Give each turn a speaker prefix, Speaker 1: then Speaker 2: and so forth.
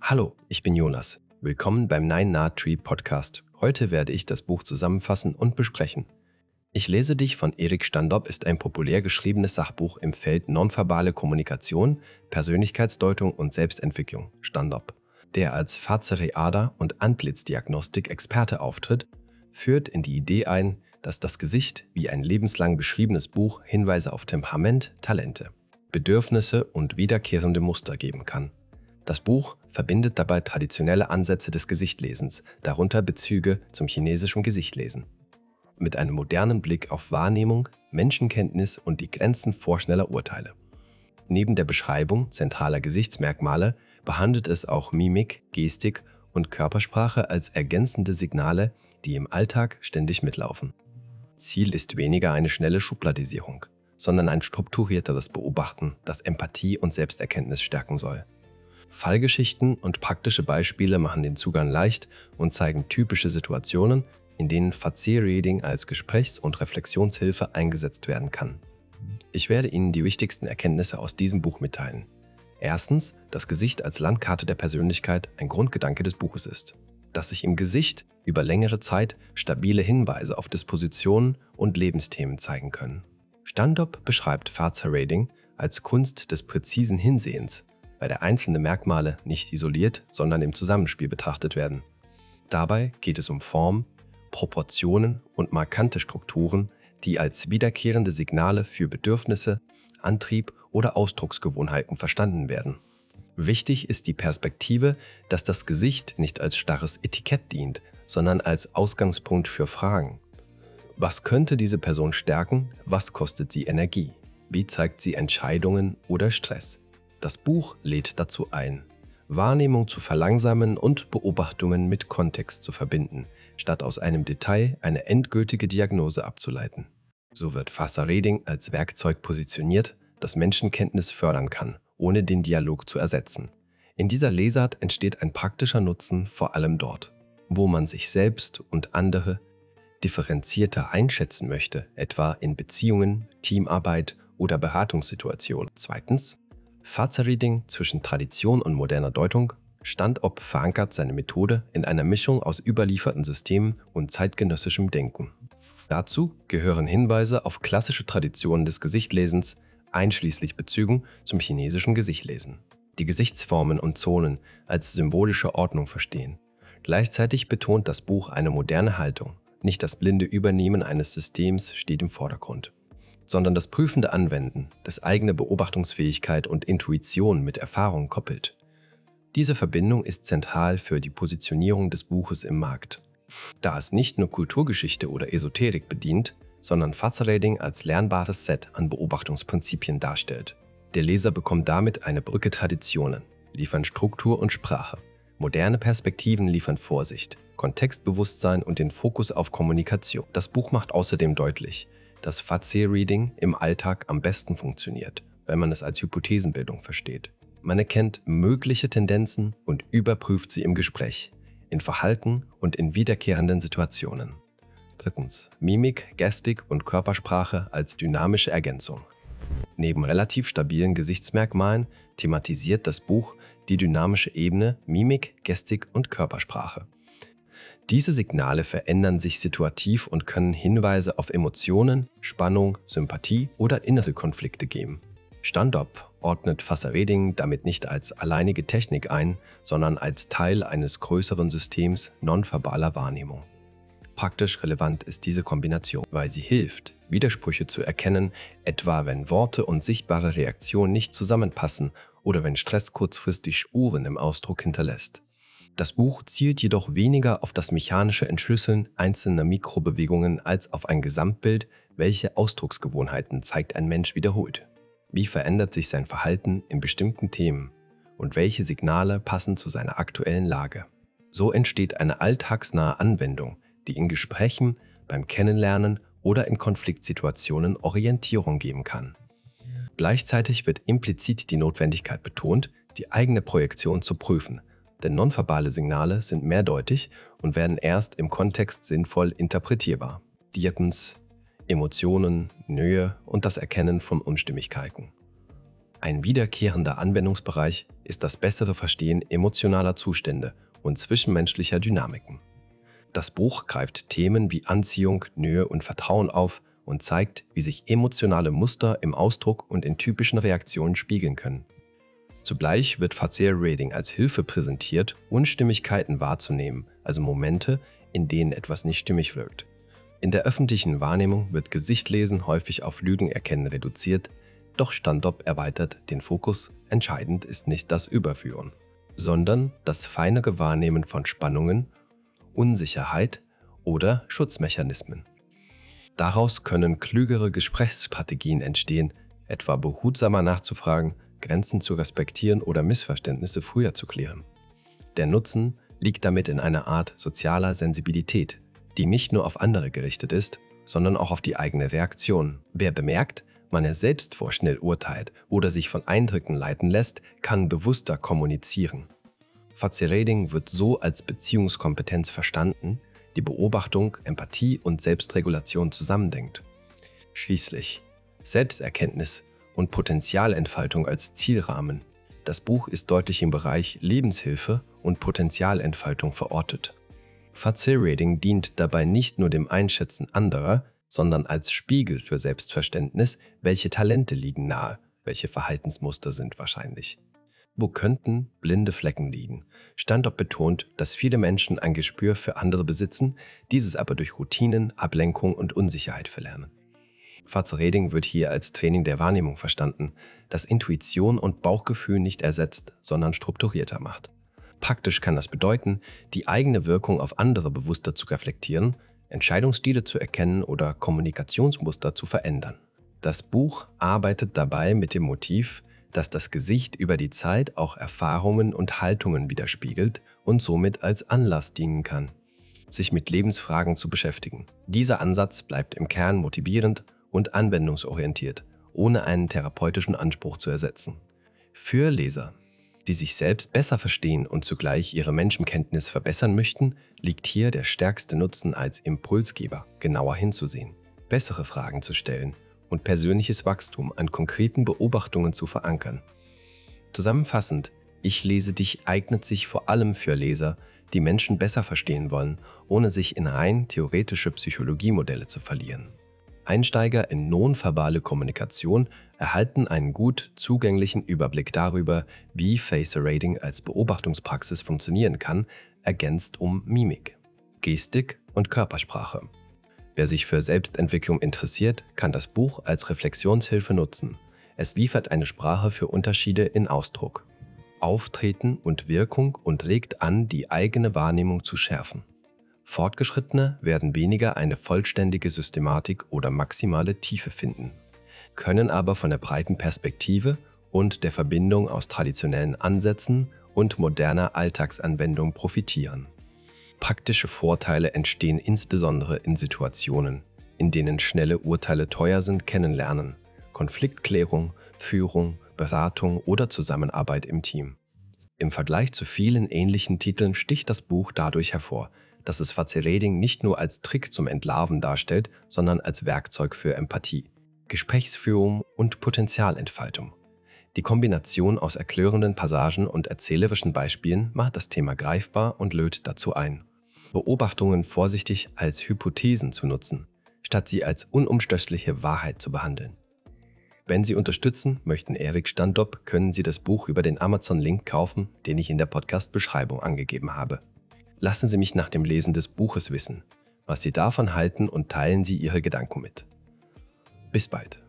Speaker 1: Hallo, ich bin Jonas. Willkommen beim Nine Naht Tree Podcast. Heute werde ich das Buch zusammenfassen und besprechen. Ich lese dich von Erik Standop ist ein populär geschriebenes Sachbuch im Feld nonverbale Kommunikation, Persönlichkeitsdeutung und Selbstentwicklung, Standop, der als Face-Reader und Antlitzdiagnostik Experte auftritt, führt in die Idee ein, dass das Gesicht wie ein lebenslang beschriebenes Buch Hinweise auf Temperament, Talente, Bedürfnisse und wiederkehrende Muster geben kann. Das Buch verbindet dabei traditionelle Ansätze des Gesichtlesens, darunter Bezüge zum chinesischen Gesichtlesen, mit einem modernen Blick auf Wahrnehmung, Menschenkenntnis und die Grenzen vorschneller Urteile. Neben der Beschreibung zentraler Gesichtsmerkmale behandelt es auch Mimik, Gestik und Körpersprache als ergänzende Signale, die im Alltag ständig mitlaufen. Ziel ist weniger eine schnelle Schubladisierung, sondern ein strukturierteres Beobachten, das Empathie und Selbsterkenntnis stärken soll. Fallgeschichten und praktische Beispiele machen den Zugang leicht und zeigen typische Situationen, in denen Face-Reading als Gesprächs- und Reflexionshilfe eingesetzt werden kann. Ich werde Ihnen die wichtigsten Erkenntnisse aus diesem Buch mitteilen. Erstens, das Gesicht als Landkarte der Persönlichkeit ein Grundgedanke des Buches ist. Dass sich im Gesicht über längere Zeit stabile Hinweise auf Dispositionen und Lebensthemen zeigen können. Standop beschreibt Face-Reading als Kunst des präzisen Hinsehens, bei der einzelne Merkmale nicht isoliert, sondern im Zusammenspiel betrachtet werden. Dabei geht es um Form, Proportionen und markante Strukturen, die als wiederkehrende Signale für Bedürfnisse, Antrieb oder Ausdrucksgewohnheiten verstanden werden. Wichtig ist die Perspektive, dass das Gesicht nicht als starres Etikett dient, sondern als Ausgangspunkt für Fragen. Was könnte diese Person stärken? Was kostet sie Energie? Wie zeigt sie Entscheidungen oder Stress? Das Buch lädt dazu ein, Wahrnehmung zu verlangsamen und Beobachtungen mit Kontext zu verbinden, statt aus einem Detail eine endgültige Diagnose abzuleiten. So wird Face-Reading als Werkzeug positioniert, das Menschenkenntnis fördern kann, ohne den Dialog zu ersetzen. In dieser Lesart entsteht ein praktischer Nutzen vor allem dort, wo man sich selbst und andere differenzierter einschätzen möchte, etwa in Beziehungen, Teamarbeit oder Beratungssituationen. Zweitens, Face-Reading zwischen Tradition und moderner Deutung. Standop verankert seine Methode in einer Mischung aus überlieferten Systemen und zeitgenössischem Denken. Dazu gehören Hinweise auf klassische Traditionen des Gesichtlesens, einschließlich Bezügen zum chinesischen Gesichtlesen, die Gesichtsformen und Zonen als symbolische Ordnung verstehen. Gleichzeitig betont das Buch eine moderne Haltung. Nicht das blinde Übernehmen eines Systems steht im Vordergrund, sondern das prüfende Anwenden, das eigene Beobachtungsfähigkeit und Intuition mit Erfahrung koppelt. Diese Verbindung ist zentral für die Positionierung des Buches im Markt, da es nicht nur Kulturgeschichte oder Esoterik bedient, sondern Face-Reading als lernbares Set an Beobachtungsprinzipien darstellt. Der Leser bekommt damit eine Brücke Traditionen, liefern Struktur und Sprache. Moderne Perspektiven liefern Vorsicht, Kontextbewusstsein und den Fokus auf Kommunikation. Das Buch macht außerdem deutlich, dass Face-Reading im Alltag am besten funktioniert, wenn man es als Hypothesenbildung versteht. Man erkennt mögliche Tendenzen und überprüft sie im Gespräch, in Verhalten und in wiederkehrenden Situationen. Drittens, Mimik, Gestik und Körpersprache als dynamische Ergänzung. Neben relativ stabilen Gesichtsmerkmalen thematisiert das Buch die dynamische Ebene Mimik, Gestik und Körpersprache. Diese Signale verändern sich situativ und können Hinweise auf Emotionen, Spannung, Sympathie oder innere Konflikte geben. Standop ordnet Face-Reading damit nicht als alleinige Technik ein, sondern als Teil eines größeren Systems nonverbaler Wahrnehmung. Praktisch relevant ist diese Kombination, weil sie hilft, Widersprüche zu erkennen, etwa wenn Worte und sichtbare Reaktionen nicht zusammenpassen oder wenn Stress kurzfristig Spuren im Ausdruck hinterlässt. Das Buch zielt jedoch weniger auf das mechanische Entschlüsseln einzelner Mikrobewegungen als auf ein Gesamtbild, welche Ausdrucksgewohnheiten zeigt ein Mensch wiederholt. Wie verändert sich sein Verhalten in bestimmten Themen und welche Signale passen zu seiner aktuellen Lage? So entsteht eine alltagsnahe Anwendung, die in Gesprächen, beim Kennenlernen oder in Konfliktsituationen Orientierung geben kann. Gleichzeitig wird implizit die Notwendigkeit betont, die eigene Projektion zu prüfen, denn nonverbale Signale sind mehrdeutig und werden erst im Kontext sinnvoll interpretierbar. Drittens, Emotionen, Nähe und das Erkennen von Unstimmigkeiten. Ein wiederkehrender Anwendungsbereich ist das bessere Verstehen emotionaler Zustände und zwischenmenschlicher Dynamiken. Das Buch greift Themen wie Anziehung, Nähe und Vertrauen auf und zeigt, wie sich emotionale Muster im Ausdruck und in typischen Reaktionen spiegeln können. Zugleich wird Facial Reading als Hilfe präsentiert, Unstimmigkeiten wahrzunehmen, also Momente, in denen etwas nicht stimmig wirkt. In der öffentlichen Wahrnehmung wird Gesichtlesen häufig auf Lügenerkennen reduziert, doch Standop erweitert den Fokus. Entscheidend ist nicht das Überführen, sondern das feinere Wahrnehmen von Spannungen, Unsicherheit oder Schutzmechanismen. Daraus können klügere Gesprächsstrategien entstehen, etwa behutsamer nachzufragen, Grenzen zu respektieren oder Missverständnisse früher zu klären. Der Nutzen liegt damit in einer Art sozialer Sensibilität, die nicht nur auf andere gerichtet ist, sondern auch auf die eigene Reaktion. Wer bemerkt, man es selbst vorschnell urteilt oder sich von Eindrücken leiten lässt, kann bewusster kommunizieren. Facial Reading wird so als Beziehungskompetenz verstanden, die Beobachtung, Empathie und Selbstregulation zusammendenkt. Schließlich Selbsterkenntnis und Potenzialentfaltung als Zielrahmen. Das Buch ist deutlich im Bereich Lebenshilfe und Potenzialentfaltung verortet. Facial Reading dient dabei nicht nur dem Einschätzen anderer, sondern als Spiegel für Selbstverständnis, welche Talente liegen nahe, welche Verhaltensmuster sind wahrscheinlich. Wo könnten blinde Flecken liegen? Standop betont, dass viele Menschen ein Gespür für andere besitzen, dieses aber durch Routinen, Ablenkung und Unsicherheit verlernen. Facial Reading wird hier als Training der Wahrnehmung verstanden, das Intuition und Bauchgefühl nicht ersetzt, sondern strukturierter macht. Praktisch kann das bedeuten, die eigene Wirkung auf andere bewusster zu reflektieren, Entscheidungsstile zu erkennen oder Kommunikationsmuster zu verändern. Das Buch arbeitet dabei mit dem Motiv, dass das Gesicht über die Zeit auch Erfahrungen und Haltungen widerspiegelt und somit als Anlass dienen kann, sich mit Lebensfragen zu beschäftigen. Dieser Ansatz bleibt im Kern motivierend und anwendungsorientiert, ohne einen therapeutischen Anspruch zu ersetzen. Für Leser, die sich selbst besser verstehen und zugleich ihre Menschenkenntnis verbessern möchten, liegt hier der stärkste Nutzen als Impulsgeber, genauer hinzusehen, bessere Fragen zu stellen und persönliches Wachstum an konkreten Beobachtungen zu verankern. Zusammenfassend, Ich lese dich eignet sich vor allem für Leser, die Menschen besser verstehen wollen, ohne sich in rein theoretische Psychologiemodelle zu verlieren. Einsteiger in nonverbale Kommunikation erhalten einen gut zugänglichen Überblick darüber, wie Facial Reading als Beobachtungspraxis funktionieren kann, ergänzt um Mimik, Gestik und Körpersprache. Wer sich für Selbstentwicklung interessiert, kann das Buch als Reflexionshilfe nutzen. Es liefert eine Sprache für Unterschiede in Ausdruck, Auftreten und Wirkung und regt an, die eigene Wahrnehmung zu schärfen. Fortgeschrittene werden weniger eine vollständige Systematik oder maximale Tiefe finden, können aber von der breiten Perspektive und der Verbindung aus traditionellen Ansätzen und moderner Alltagsanwendung profitieren. Praktische Vorteile entstehen insbesondere in Situationen, in denen schnelle Urteile teuer sind, kennenlernen, Konfliktklärung, Führung, Beratung oder Zusammenarbeit im Team. Im Vergleich zu vielen ähnlichen Titeln sticht das Buch dadurch hervor, dass es Facial Reading nicht nur als Trick zum Entlarven darstellt, sondern als Werkzeug für Empathie, Gesprächsführung und Potenzialentfaltung. Die Kombination aus erklärenden Passagen und erzählerischen Beispielen macht das Thema greifbar und lädt dazu ein, Beobachtungen vorsichtig als Hypothesen zu nutzen, statt sie als unumstößliche Wahrheit zu behandeln. Wenn Sie unterstützen möchten Erik Standop, können Sie das Buch über den Amazon-Link kaufen, den ich in der Podcast-Beschreibung angegeben habe. Lassen Sie mich nach dem Lesen des Buches wissen, was Sie davon halten und teilen Sie Ihre Gedanken mit. Bis bald.